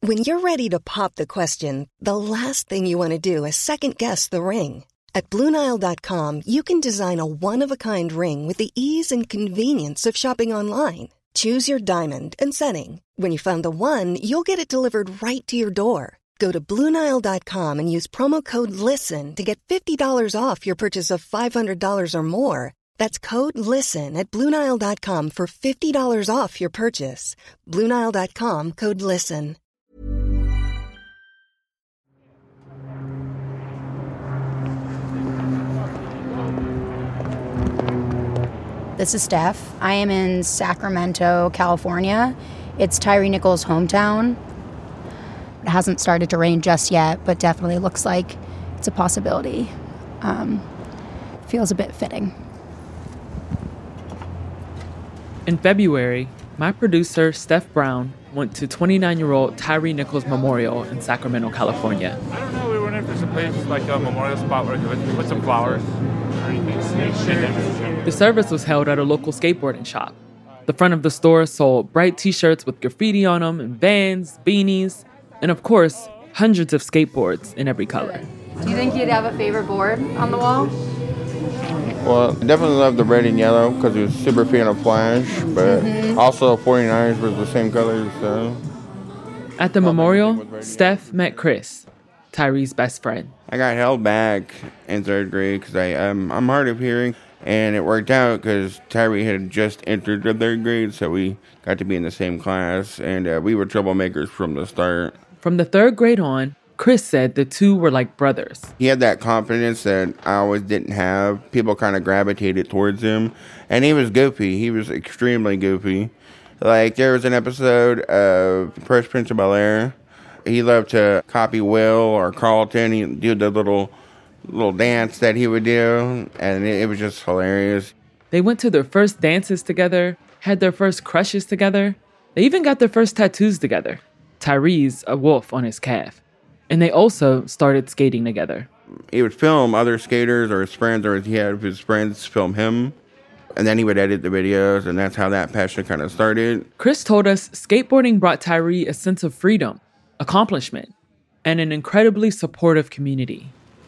When you're ready to pop the question, the last thing you want to do is second-guess the ring. At BlueNile.com, you can design a one-of-a-kind ring with the ease and convenience of shopping online. Choose your diamond and setting. When you find the one, you'll get it delivered right to your door. Go to BlueNile.com and use promo code LISTEN to get $50 off your purchase of $500 or more. That's code LISTEN at BlueNile.com for $50 off your purchase. BlueNile.com, code LISTEN. This is Steph. I am in Sacramento, California. It's Tyre Nichols' hometown. It hasn't started to rain just yet, but definitely looks like it's a possibility. Feels a bit fitting. In February, my producer, Steph Brown, went to 29-year-old Tyre Nichols Memorial in Sacramento, California. I don't know. We were wondering if there's a place like a memorial spot where we could put some flowers or anything. The service was held at a local skateboarding shop. The front of the store sold bright t-shirts with graffiti on them, and Vans, beanies, and of course, hundreds of skateboards in every color. Do you think you'd have a favorite board on the wall? Well, I definitely love the red and yellow because it was super fan of Flash, but also 49ers was the same colors. So. At the memorial, Steph met Chris, Tyre's best friend. I got held back in third grade because I'm hard of hearing, and it worked out because Tyre had just entered the third grade, so we got to be in the same class, and we were troublemakers from the start. From the third grade on, Chris said the two were like brothers. He had that confidence that I always didn't have. People kind of gravitated towards him, and he was goofy. He was extremely goofy. Like, there was an episode of Fresh Prince of Bel-Air. He loved to copy Will or Carlton. He'd do the little dance that he would do, and it was just hilarious. They went to their first dances together, had their first crushes together. They even got their first tattoos together. Tyre's a wolf on his calf. And they also started skating together. He would film other skaters or his friends, or he had his friends film him. And then he would edit the videos, and that's how that passion kind of started. Chris told us skateboarding brought Tyre a sense of freedom, accomplishment, and an incredibly supportive community.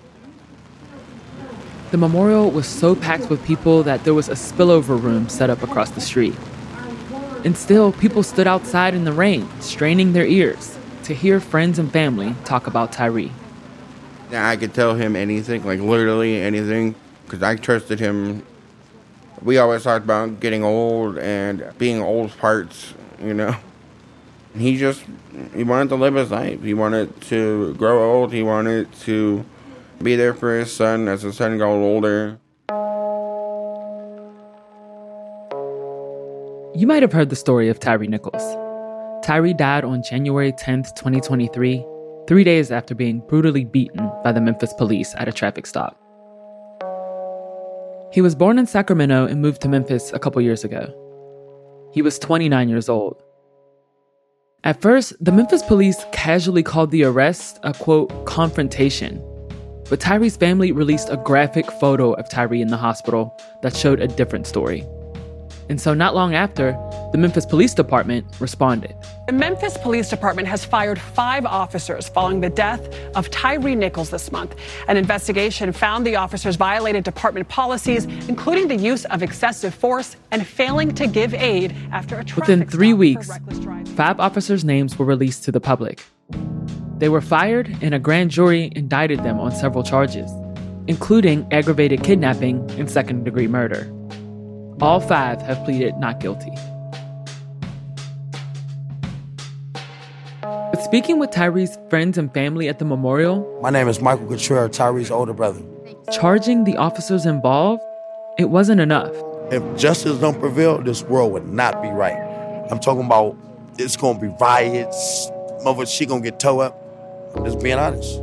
The memorial was so packed with people that there was a spillover room set up across the street. And still, people stood outside in the rain, straining their ears to hear friends and family talk about Tyre. I could tell him anything, like literally anything, because I trusted him. We always talked about getting old and being old parts, you know. He wanted to live his life. He wanted to grow old. He wanted to be there for his son as his son got older. You might have heard the story of Tyre Nichols. Tyre died on January 10th, 2023, 3 days after being brutally beaten by the Memphis police at a traffic stop. He was born in Sacramento and moved to Memphis a couple years ago. He was 29 years old. At first, the Memphis police casually called the arrest a, quote, confrontation. But Tyre's family released a graphic photo of Tyre in the hospital that showed a different story. And so not long after, the Memphis Police Department responded. The Memphis Police Department has fired 5 officers following the death of Tyre Nichols this month. An investigation found the officers violated department policies, including the use of excessive force and failing to give aid after a traffic Within 3 stop weeks, for reckless driving. 5 officers' names were released to the public. They were fired, and a grand jury indicted them on several charges, including aggravated kidnapping and second-degree murder. All 5 have pleaded not guilty. But speaking with Tyre's friends and family at the memorial, my name is Michael Cottrell, Tyre's older brother. Charging the officers involved, it wasn't enough. If justice don't prevail, this world would not be right. I'm talking about it's going to be riots, mother, she going to get towed up. I'm just being honest.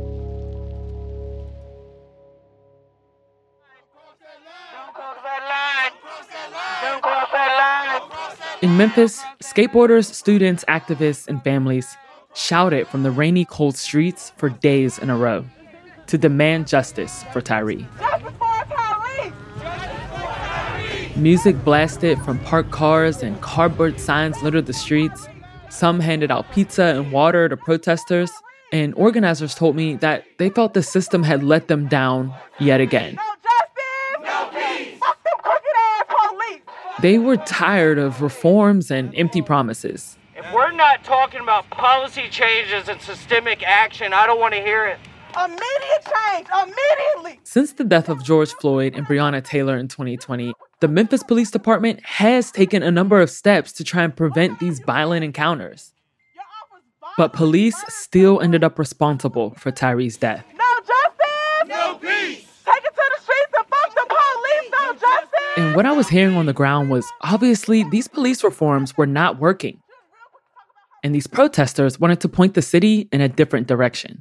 In Memphis, skateboarders, students, activists, and families shouted from the rainy, cold streets for days in a row to demand justice for Tyre. Music blasted from parked cars and cardboard signs littered the streets. Some handed out pizza and water to protesters, and organizers told me that they felt the system had let them down yet again. No justice! No peace! Fuck them crooked-ass police! They were tired of reforms and empty promises. If we're not talking about policy changes and systemic action, I don't want to hear it. Immediate change! Immediately! Since the death of George Floyd and Breonna Taylor in 2020, the Memphis Police Department has taken a number of steps to try and prevent these violent encounters. But police still ended up responsible for Tyree's death. No justice! No peace! Take it to the streets and fuck the police! No justice! And what I was hearing on the ground was, obviously, these police reforms were not working. And these protesters wanted to point the city in a different direction.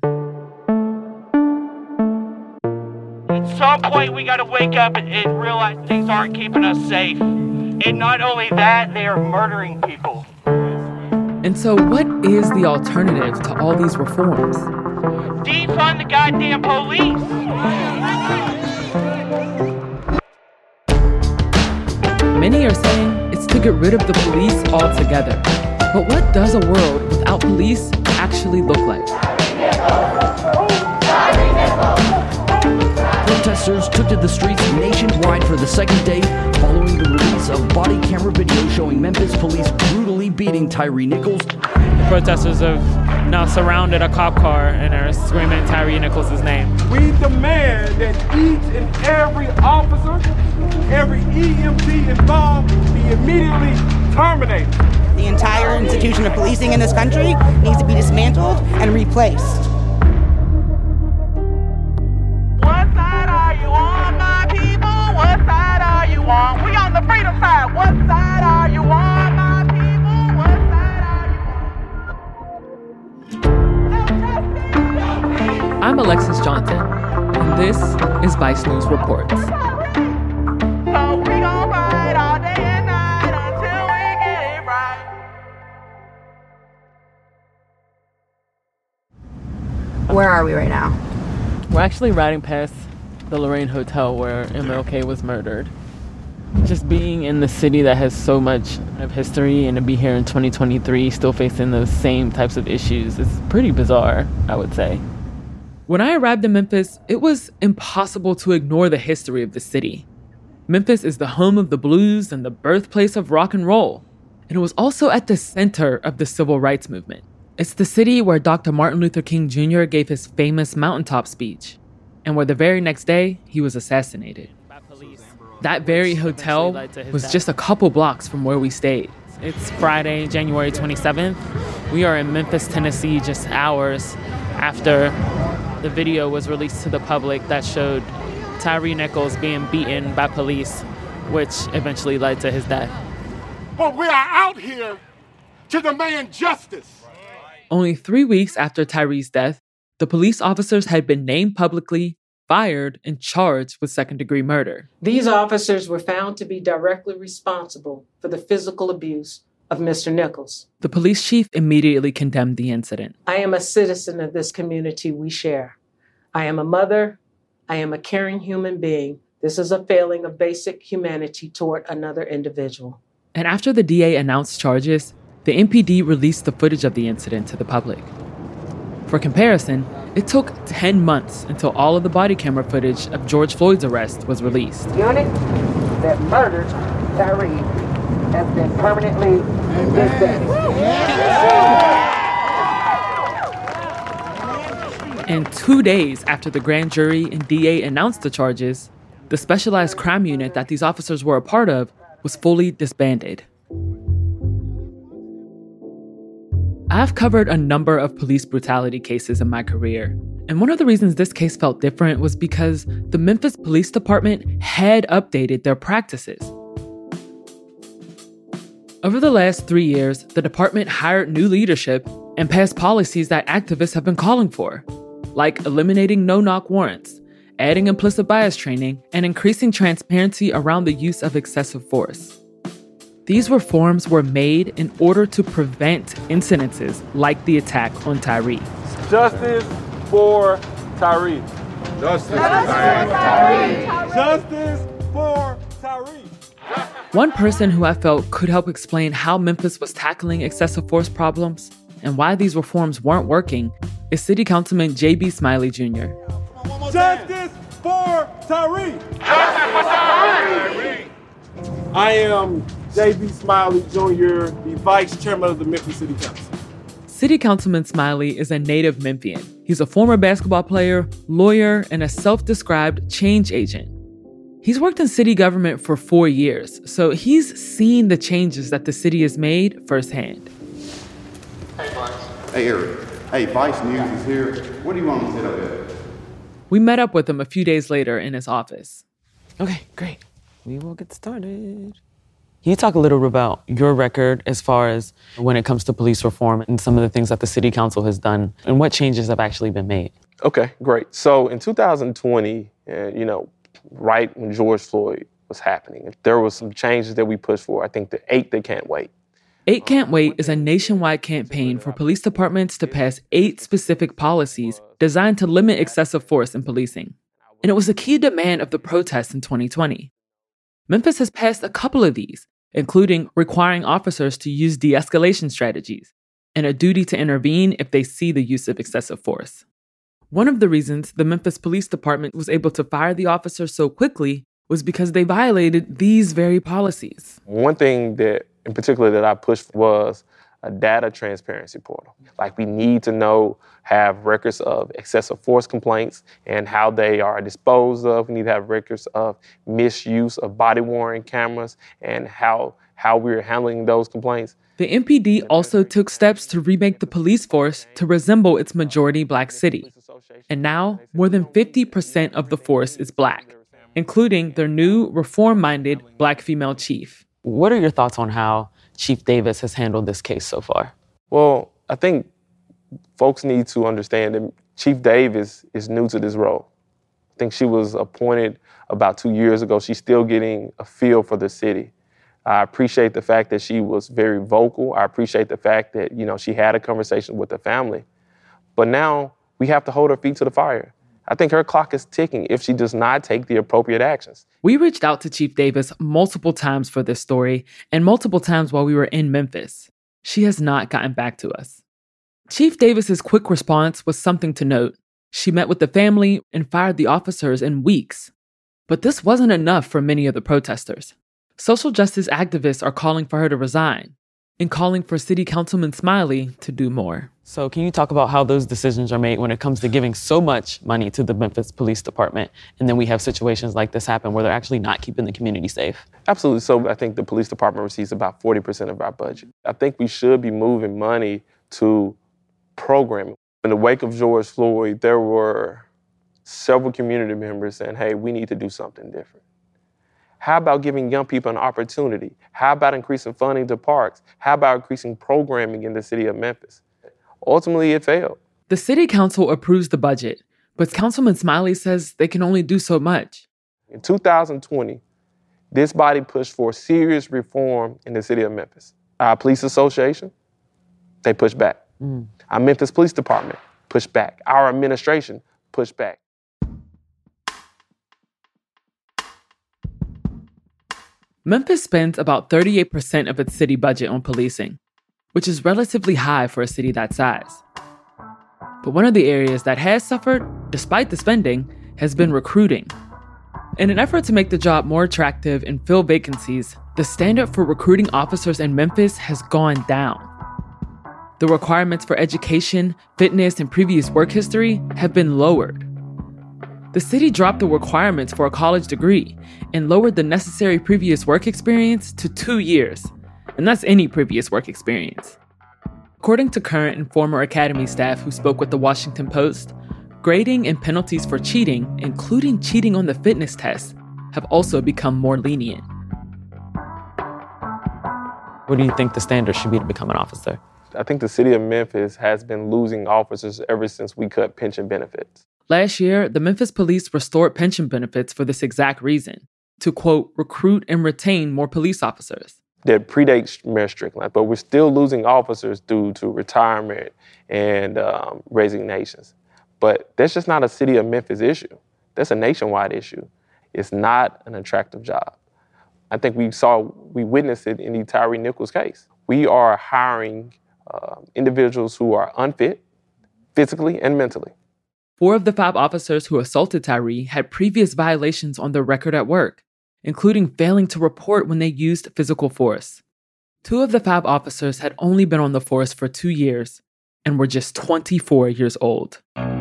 At some point, we got to wake up and realize things aren't keeping us safe. And not only that, they are murdering people. And so what is the alternative to all these reforms? Defund the goddamn police! Many are saying it's to get rid of the police altogether. But what does a world without police actually look like? Protesters took to the streets nationwide for the second day following the release of body camera video showing Memphis police brutally beating Tyre Nichols. The protesters have now surrounded a cop car and are screaming Tyre Nichols' name. We demand that each and every officer, every EMT involved be immediately terminated. The entire institution of policing in this country needs to be dismantled and replaced. What side are you on, my people? What side are you on? We on the freedom side. What side are you on, my people? What side are you on? I'm Alexis Johnson, and this is Vice News Reports. So we gon' fight all day and night until we get it right. Where are we right now? We're actually riding past the Lorraine Hotel where MLK was murdered. Just being in the city that has so much of history and to be here in 2023 still facing those same types of issues is pretty bizarre, I would say. When I arrived in Memphis, it was impossible to ignore the history of the city. Memphis is the home of the blues and the birthplace of rock and roll. And it was also at the center of the civil rights movement. It's the city where Dr. Martin Luther King Jr. gave his famous mountaintop speech, and where the very next day, he was assassinated. That very hotel was just a couple blocks from where we stayed. It's Friday, January 27th. We are in Memphis, Tennessee, just hours after the video was released to the public that showed Tyre Nichols being beaten by police, which eventually led to his death. But we are out here to demand justice. Only 3 weeks after Tyre's death, the police officers had been named publicly, fired, and charged with second-degree murder. These officers were found to be directly responsible for the physical abuse of Mr. Nichols. The police chief immediately condemned the incident. I am a citizen of this community we share. I am a mother. I am a caring human being. This is a failing of basic humanity toward another individual. And after the DA announced charges, the MPD released the footage of the incident to the public. For comparison, it took 10 months until all of the body camera footage of George Floyd's arrest was released. The unit that murdered Tyre has been permanently disbanded. And 2 days after the grand jury and DA announced the charges, the specialized crime unit that these officers were a part of was fully disbanded. I've covered a number of police brutality cases in my career, and one of the reasons this case felt different was because the Memphis Police Department had updated their practices. Over the last 3 years, the department hired new leadership and passed policies that activists have been calling for, like eliminating no-knock warrants, adding implicit bias training, and increasing transparency around the use of excessive force. These reforms were made in order to prevent incidences like the attack on Tyre. Justice for Tyre. Justice for Tyre. Justice for Tyre. One person who I felt could help explain how Memphis was tackling excessive force problems and why these reforms weren't working is City Councilman J.B. Smiley Jr. Justice for Tyree! Justice for Tyree! I am J.B. Smiley Jr., the Vice Chairman of the Memphis City Council. City Councilman Smiley is a native Memphian. He's a former basketball player, lawyer, and a self-described change agent. He's worked in city government for 4 years, so he's seen the changes that the city has made firsthand. Hey, Vice. Hey, Eric. Hey, Vice News is here. What do you want to set up at? We met up with him a few days later in his office. Okay, great. We will get started. Can you talk a little bit about your record as far as when it comes to police reform and some of the things that the city council has done and what changes have actually been made? Okay, great. So in 2020, right when George Floyd was happening, there was some changes that we pushed for. I think the 8 They Can't Wait. 8 Can't Wait is a nationwide campaign for police departments to pass 8 specific policies designed to limit excessive force in policing. And it was a key demand of the protests in 2020. Memphis has passed a couple of these, including requiring officers to use de-escalation strategies and a duty to intervene if they see the use of excessive force. One of the reasons the Memphis Police Department was able to fire the officers so quickly was because they violated these very policies. One thing that, in particular, that I pushed was a data transparency portal. Like, we need to have records of excessive force complaints and how they are disposed of. We need to have records of misuse of body-worn cameras and how we're handling those complaints. The MPD also took steps to remake the police force to resemble its majority Black city. And now, more than 50% of the force is Black, including their new reform-minded Black female chief. What are your thoughts on how Chief Davis has handled this case so far? Well, I think folks need to understand that Chief Davis is new to this role. I think she was appointed about 2 years ago. She's still getting a feel for the city. I appreciate the fact that she was very vocal. I appreciate the fact that, she had a conversation with the family. But now we have to hold her feet to the fire. I think her clock is ticking if she does not take the appropriate actions. We reached out to Chief Davis multiple times for this story and multiple times while we were in Memphis. She has not gotten back to us. Chief Davis's quick response was something to note. She met with the family and fired the officers in weeks. But this wasn't enough for many of the protesters. Social justice activists are calling for her to resign and calling for City Councilman Smiley to do more. So can you talk about how those decisions are made when it comes to giving so much money to the Memphis Police Department, and then we have situations like this happen where they're actually not keeping the community safe? Absolutely. So I think the police department receives about 40% of our budget. I think we should be moving money to programming. In the wake of George Floyd, there were several community members saying, hey, we need to do something different. How about giving young people an opportunity? How about increasing funding to parks? How about increasing programming in the city of Memphis? Ultimately, it failed. The city council approves the budget, but Councilman Smiley says they can only do so much. In 2020, this body pushed for serious reform in the city of Memphis. Our police association, they pushed back. Our Memphis Police Department pushed back. Our administration pushed back. Memphis spends about 38% of its city budget on policing, which is relatively high for a city that size. But one of the areas that has suffered, despite the spending, has been recruiting. In an effort to make the job more attractive and fill vacancies, the standard for recruiting officers in Memphis has gone down. The requirements for education, fitness, and previous work history have been lowered. The city dropped the requirements for a college degree and lowered the necessary previous work experience to 2 years. And that's any previous work experience. According to current and former academy staff who spoke with the Washington Post, grading and penalties for cheating, including cheating on the fitness test, have also become more lenient. What do you think the standard should be to become an officer? I think the city of Memphis has been losing officers ever since we cut pension benefits. Last year, the Memphis police restored pension benefits for this exact reason, to, quote, recruit and retain more police officers. That predates Mayor Strickland, but we're still losing officers due to retirement and resignations. But that's just not a city of Memphis issue. That's a nationwide issue. It's not an attractive job. I think we witnessed it in the Tyre Nichols case. We are hiring individuals who are unfit, physically and mentally. 4 of the 5 officers who assaulted Tyre had previous violations on their record at work, including failing to report when they used physical force. 2 of the 5 officers had only been on the force for 2 years and were just 24 years old.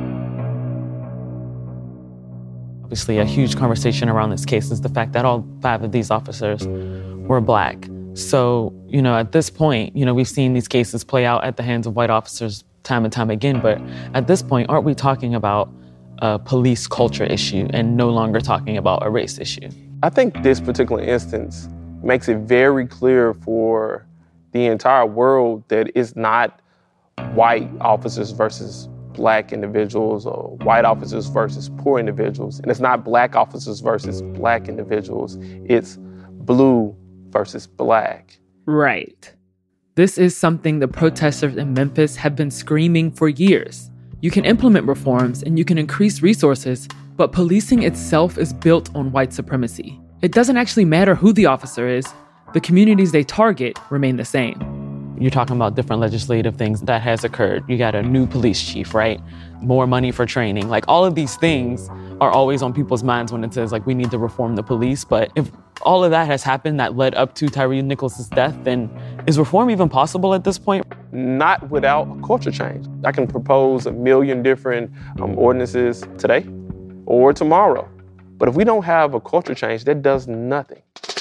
Obviously, a huge conversation around this case is the fact that all 5 of these officers were Black. So, at this point, we've seen these cases play out at the hands of white officers time and time again. But at this point, aren't we talking about a police culture issue and no longer talking about a race issue? I think this particular instance makes it very clear for the entire world that it's not white officers versus Black individuals or white officers versus poor individuals. And it's not Black officers versus Black individuals. It's blue versus Black. Right. This is something the protesters in Memphis have been screaming for years. You can implement reforms and you can increase resources, but policing itself is built on white supremacy. It doesn't actually matter who the officer is. The communities they target remain the same. You're talking about different legislative things that has occurred. You got a new police chief, right? More money for training. Like, all of these things are always on people's minds when it says, we need to reform the police. But if all of that has happened that led up to Tyre Nichols' death, then is reform even possible at this point? Not without a culture change. I can propose 1 million different ordinances today or tomorrow. But if we don't have a culture change, that does nothing.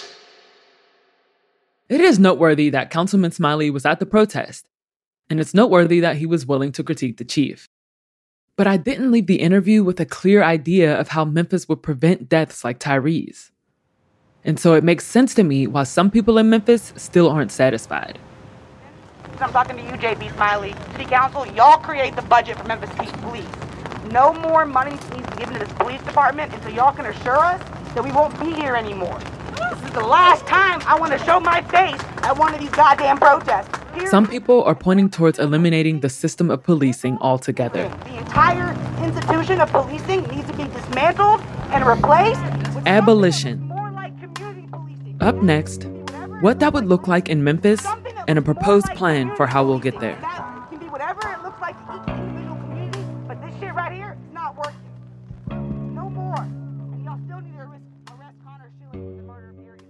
It is noteworthy that Councilman Smiley was at the protest, and it's noteworthy that he was willing to critique the chief. But I didn't leave the interview with a clear idea of how Memphis would prevent deaths like Tyre's. And so it makes sense to me why some people in Memphis still aren't satisfied. I'm talking to you, J.B. Smiley. City Council, y'all create the budget for Memphis Police. No more money needs to be given to this police department until y'all can assure us that we won't be here anymore. This is the last time I want to show my face at one of these goddamn protests. Some people are pointing towards eliminating the system of policing altogether. The entire institution of policing needs to be dismantled and replaced. Abolition. Up next, what that would look like in Memphis and a proposed plan for how we'll get there. It can be whatever it looks like to each individual community, but this shit right here is not working. No more. And y'all still need to arrest Connor Schilling for the murder of Arius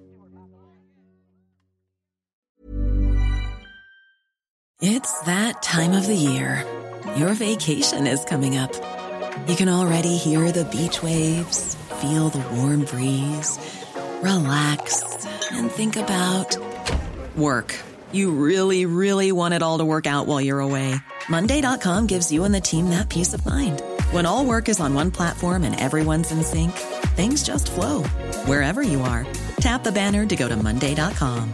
Stewart. It's that time of the year. Your vacation is coming up. You can already hear the beach waves, feel the warm breeze, relax, and think about work. You really, really want it all to work out while you're away. Monday.com gives you and the team that peace of mind. When all work is on one platform and everyone's in sync, things just flow. Wherever you are, tap the banner to go to Monday.com.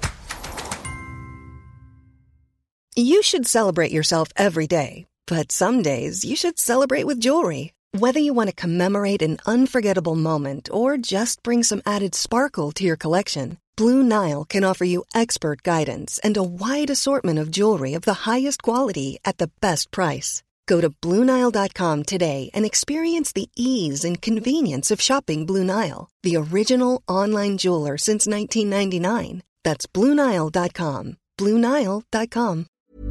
You should celebrate yourself every day, but some days you should celebrate with jewelry. Whether you want to commemorate an unforgettable moment or just bring some added sparkle to your collection, Blue Nile can offer you expert guidance and a wide assortment of jewelry of the highest quality at the best price. Go to BlueNile.com today and experience the ease and convenience of shopping Blue Nile, the original online jeweler since 1999. That's BlueNile.com. BlueNile.com.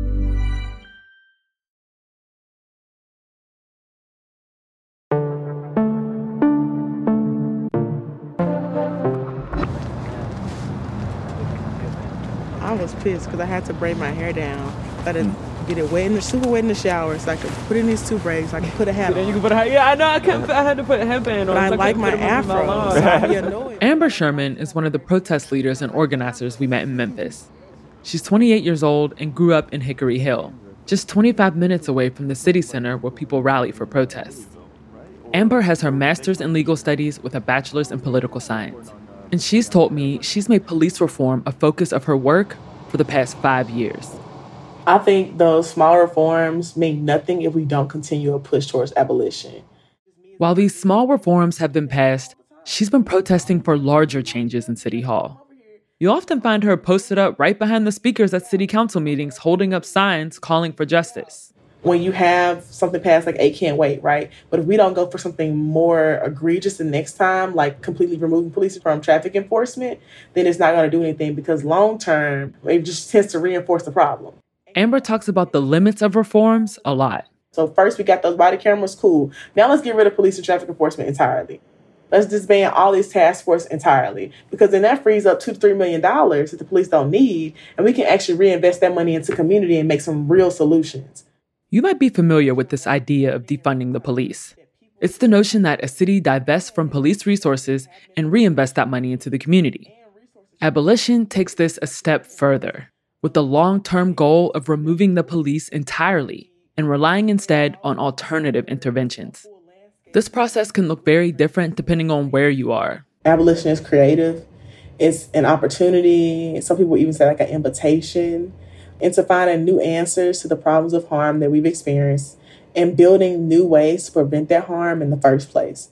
I was pissed because I had to braid my hair down. I had to get it wet super wet in the shower so I could put in these 2 braids. So I could put a hat on. You can put a hat. Yeah, I know. I had to put a headband on. But I like my afro. So I'd be annoyed. Amber Sherman is one of the protest leaders and organizers we met in Memphis. She's 28 years old and grew up in Hickory Hill, just 25 minutes away from the city center where people rally for protests. Amber has her master's in legal studies with a bachelor's in political science. And she's told me she's made police reform a focus of her work for the past 5 years. I think those small reforms mean nothing if we don't continue a push towards abolition. While these small reforms have been passed, she's been protesting for larger changes in City Hall. You often find her posted up right behind the speakers at city council meetings holding up signs calling for justice. when you have something passed like 8 can't wait, right? But if we don't go for something more egregious the next time, like completely removing police from traffic enforcement, then it's not going to do anything because long term, it just tends to reinforce the problem. Amber talks about the limits of reforms a lot. So first we got those body cameras, cool. Now let's get rid of police and traffic enforcement entirely. Let's disband all these task force entirely because then that frees up $2 to $3 million that the police don't need, and we can actually reinvest that money into community and make some real solutions. You might be familiar with this idea of defunding the police. It's the notion that a city divests from police resources and reinvests that money into the community. Abolition takes this a step further, with the long-term goal of removing the police entirely and relying instead on alternative interventions. This process can look very different depending on where you are. Abolition is creative. It's an opportunity. Some people even say like an invitation into finding new answers to the problems of harm that we've experienced and building new ways to prevent that harm in the first place.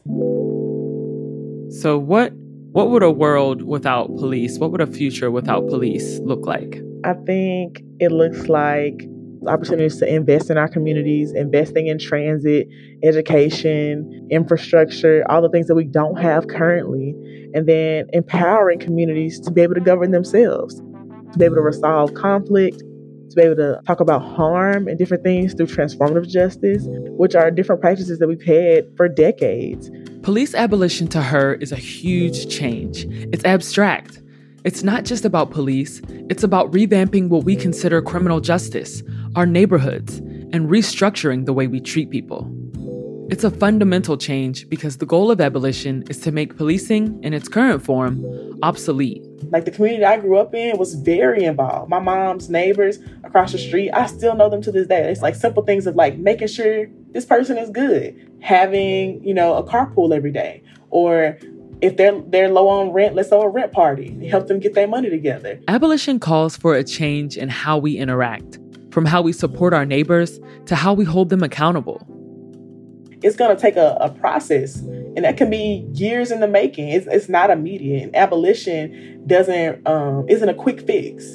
So what would a world without police, what would a future without police look like? I think it looks like opportunities to invest in our communities, investing in transit, education, infrastructure, all the things that we don't have currently, and then empowering communities to be able to govern themselves, to be able to resolve conflict, to be able to talk about harm and different things through transformative justice, which are different practices that we've had for decades. Police abolition to her is a huge change. It's abstract. It's not just about police, it's about revamping what we consider criminal justice, our neighborhoods, and restructuring the way we treat people. It's a fundamental change because the goal of abolition is to make policing in its current form obsolete. Like the community I grew up in was very involved. My mom's neighbors across the street, I still know them to this day. It's like simple things of like making sure this person is good, having, a carpool every day, or if they're low on rent, let's throw a rent party, help them get their money together. Abolition calls for a change in how we interact, from how we support our neighbors to how we hold them accountable. It's going to take a process, and that can be years in the making. It's not immediate. And abolition isn't a quick fix.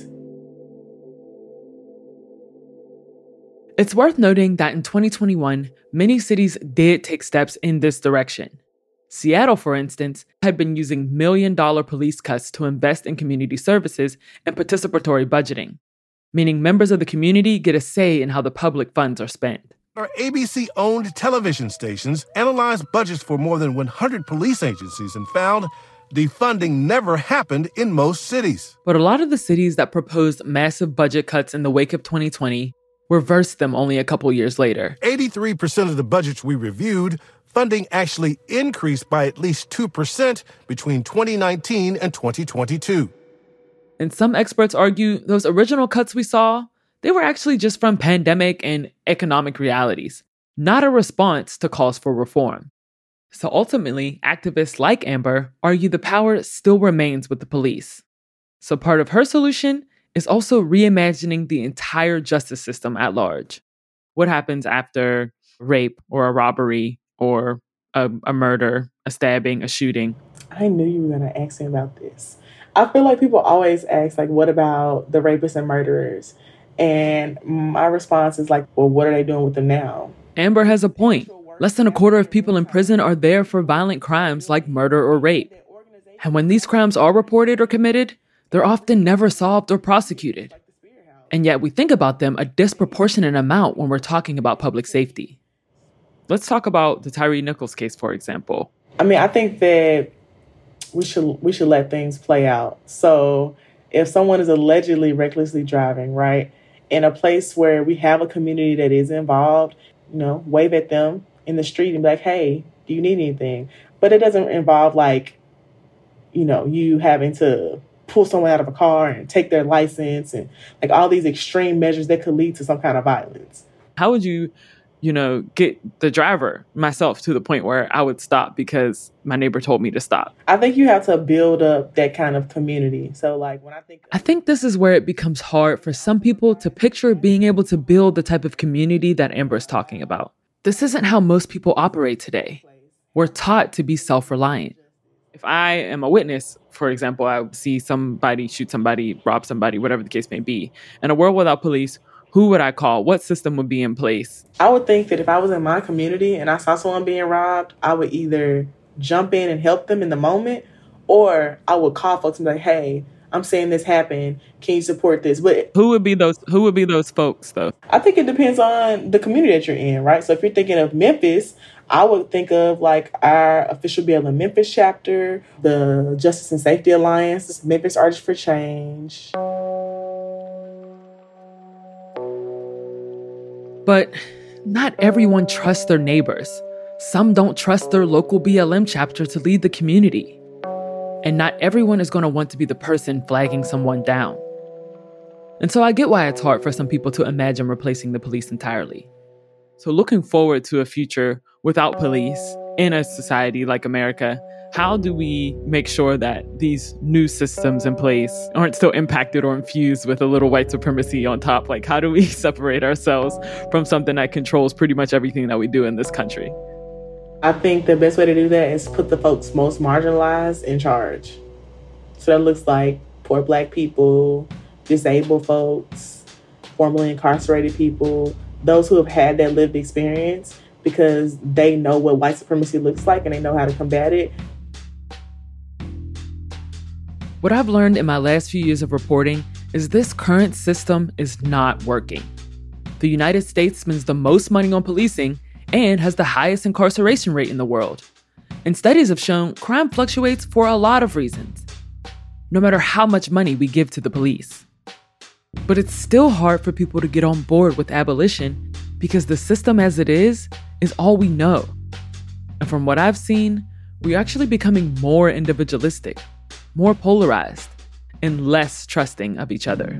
It's worth noting that in 2021, many cities did take steps in this direction. Seattle, for instance, had been using million-dollar police cuts to invest in community services and participatory budgeting, meaning members of the community get a say in how the public funds are spent. Our ABC-owned television stations analyzed budgets for more than 100 police agencies and found defunding never happened in most cities. But a lot of the cities that proposed massive budget cuts in the wake of 2020 reversed them only a couple years later. 83% of the budgets we reviewed, funding actually increased by at least 2% between 2019 and 2022. And some experts argue those original cuts we saw, they were actually just from pandemic and economic realities, not a response to calls for reform. So ultimately, activists like Amber argue the power still remains with the police. So part of her solution is also reimagining the entire justice system at large. What happens after rape or a robbery or a murder, a stabbing, a shooting? I knew you were going to ask me about this. I feel like people always ask, like, what about the rapists and murderers? And my response is like, well, what are they doing with them now? Amber has a point. Less than a quarter of people in prison are there for violent crimes like murder or rape. And when these crimes are reported or committed, they're often never solved or prosecuted. And yet we think about them a disproportionate amount when we're talking about public safety. Let's talk about the Tyre Nichols case, for example. I mean, I think that we should let things play out. So if someone is allegedly recklessly driving, right, in a place where we have a community that is involved, wave at them in the street and be like, hey, do you need anything? But it doesn't involve like, you having to pull someone out of a car and take their license and like all these extreme measures that could lead to some kind of violence. How would you, get the driver, myself, to the point where I would stop because my neighbor told me to stop? I think you have to build up that kind of community. So like when I think this is where it becomes hard for some people to picture being able to build the type of community that Amber's talking about. This isn't how most people operate today. We're taught to be self-reliant. If I am a witness, for example, I see somebody shoot somebody, rob somebody, whatever the case may be, in a world without police, Who would I call? What system would be in place? I would think that if I was in my community and I saw someone being robbed, I would either jump in and help them in the moment, or I would call folks and be like, hey, I'm seeing this happen. Can you support this? But who would be those folks though? I think it depends on the community that you're in, right? So if you're thinking of Memphis, I would think of like our official BLM Memphis chapter, the Justice and Safety Alliance, Memphis Artists for Change. But not everyone trusts their neighbors. Some don't trust their local BLM chapter to lead the community. And not everyone is going to want to be the person flagging someone down. And so I get why it's hard for some people to imagine replacing the police entirely. So looking forward to a future without police in a society like America, how do we make sure that these new systems in place aren't still impacted or infused with a little white supremacy on top? Like, how do we separate ourselves from something that controls pretty much everything that we do in this country? I think the best way to do that is put the folks most marginalized in charge. So that looks like poor Black people, disabled folks, formerly incarcerated people, those who have had that lived experience because they know what white supremacy looks like and they know how to combat it. What I've learned in my last few years of reporting is this current system is not working. The United States spends the most money on policing and has the highest incarceration rate in the world. And studies have shown crime fluctuates for a lot of reasons, no matter how much money we give to the police. But it's still hard for people to get on board with abolition because the system as it is all we know. And from what I've seen, we're actually becoming more individualistic, more polarized, and less trusting of each other.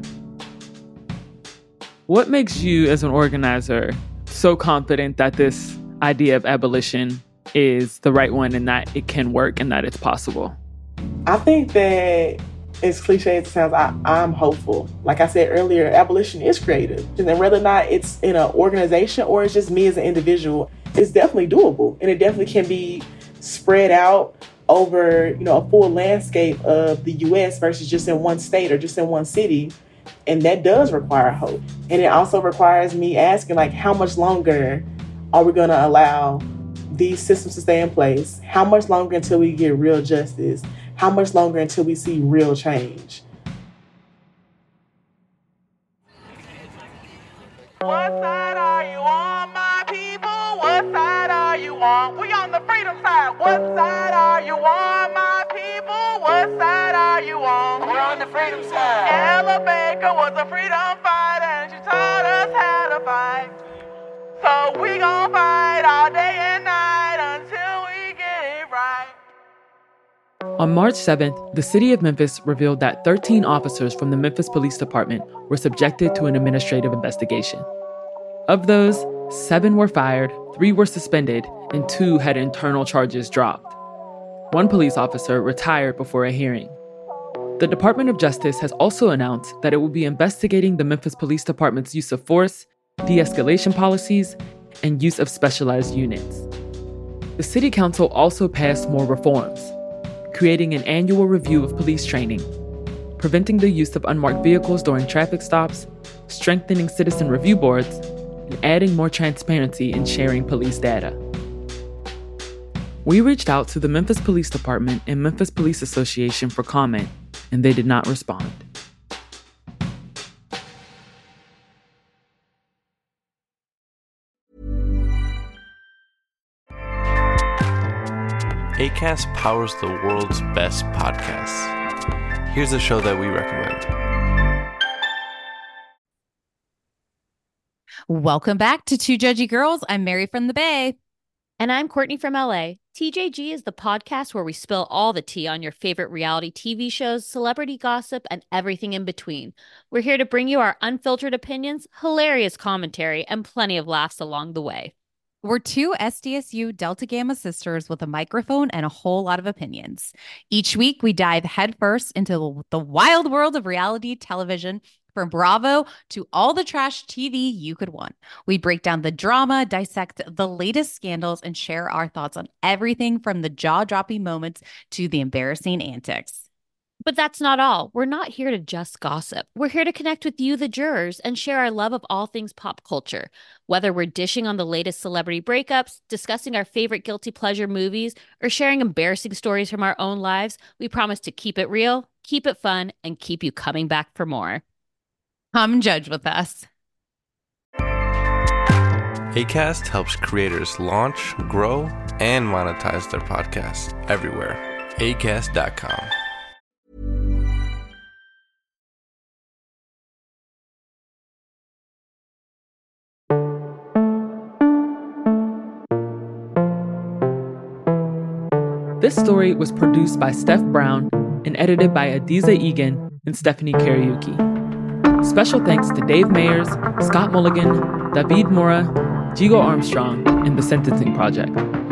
What makes you, as an organizer, so confident that this idea of abolition is the right one and that it can work and that it's possible? I think that, as cliche as it sounds, I'm hopeful. Like I said earlier, abolition is creative. And whether or not it's in an organization or it's just me as an individual, it's definitely doable. And it definitely can be spread out over, a full landscape of the U.S. versus just in one state or just in one city. And that does require hope. And it also requires me asking, like, how much longer are we going to allow these systems to stay in place? How much longer until we get real justice? How much longer until we see real change? What side are you on, my people? What side are you on? We on the freedom side. What side are you on, my people? What side are you on? We're on the freedom side. Ella Baker was a freedom fighter and she taught us how to fight. So we gon' fight all day and night until we get it right. On March 7th, the city of Memphis revealed that 13 officers from the Memphis Police Department were subjected to an administrative investigation. Of those, 7 were fired, 3 were suspended, and 2 had internal charges dropped. 1 police officer retired before a hearing. The Department of Justice has also announced that it will be investigating the Memphis Police Department's use of force, de-escalation policies, and use of specialized units. The City Council also passed more reforms, creating an annual review of police training, preventing the use of unmarked vehicles during traffic stops, strengthening citizen review boards, and adding more transparency in sharing police data. We reached out to the Memphis Police Department and Memphis Police Association for comment, and they did not respond. Acast powers the world's best podcasts. Here's a show that we recommend. Welcome back to Two Judgy Girls. I'm Mary from the Bay. And I'm Courtney from LA. TJG is the podcast where we spill all the tea on your favorite reality TV shows, celebrity gossip, and everything in between. We're here to bring you our unfiltered opinions, hilarious commentary, and plenty of laughs along the way. We're 2 SDSU Delta Gamma sisters with a microphone and a whole lot of opinions. Each week, we dive headfirst into the wild world of reality television, from Bravo to all the trash TV you could want. We break down the drama, dissect the latest scandals, and share our thoughts on everything from the jaw-dropping moments to the embarrassing antics. But that's not all. We're not here to just gossip. We're here to connect with you, the jurors, and share our love of all things pop culture. Whether we're dishing on the latest celebrity breakups, discussing our favorite guilty pleasure movies, or sharing embarrassing stories from our own lives, we promise to keep it real, keep it fun, and keep you coming back for more. Come judge with us. Acast helps creators launch, grow, and monetize their podcasts everywhere. Acast.com. This story was produced by Steph Brown and edited by Adiza Egan and Stephanie Kariuki. Special thanks to Dave Mayers, Scott Mulligan, David Mora, Jigo Armstrong, and The Sentencing Project.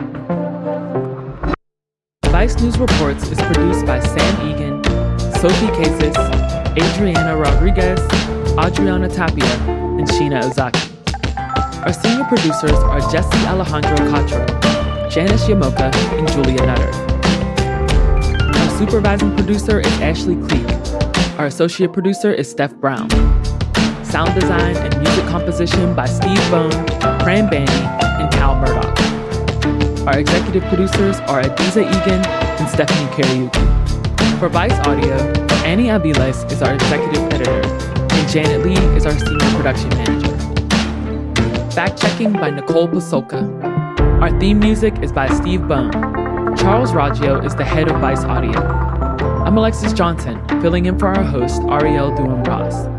Vice News Reports is produced by Sam Egan, Sophie Casas, Adriana Rodriguez, Adriana Tapia, and Sheena Ozaki. Our senior producers are Jesse Alejandro Castro, Janice Yamoka, and Julia Nutter. Our supervising producer is Ashley Cleek. Our associate producer is Steph Brown. Sound design and music composition by Steve Bone, Pran Banny, and Cal Murdoch. Our executive producers are Adiza Egan and Stephanie Kariuki. For Vice Audio, Annie Aviles is our executive editor, and Janet Lee is our senior production manager. Fact-checking by Nicole Pasolka. Our theme music is by Steve Bone. Charles Raggio is the head of Vice Audio. I'm Alexis Johnson, filling in for our host, Ariel Duham-Ross.